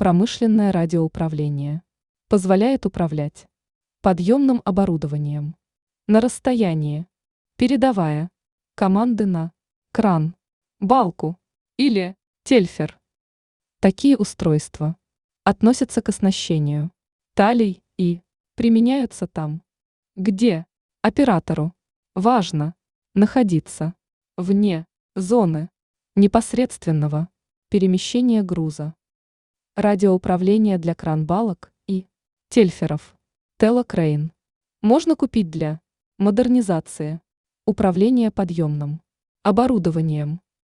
Промышленное радиоуправление позволяет управлять подъемным оборудованием на расстоянии, передавая команды на кран, балку или тельфер. Такие устройства относятся к оснащению талий и применяются там, где оператору важно находиться вне зоны непосредственного перемещения груза. Радиоуправление для кран-балок и тельферов Телокрейн можно купить для модернизации управления подъемным оборудованием